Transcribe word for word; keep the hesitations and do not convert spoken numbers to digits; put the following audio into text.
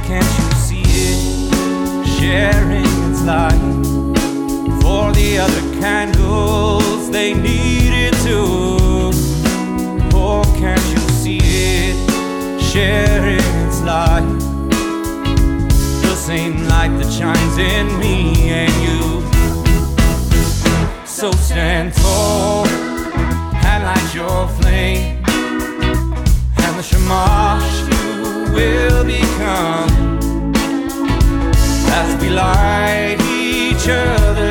can't you see it? Sharing its light for the other candles, they need it too. Oh, can't you see it? Sharing its light, the same light that shines in me and you. So stand tall and light your flame, and the shamash you will become as we light each other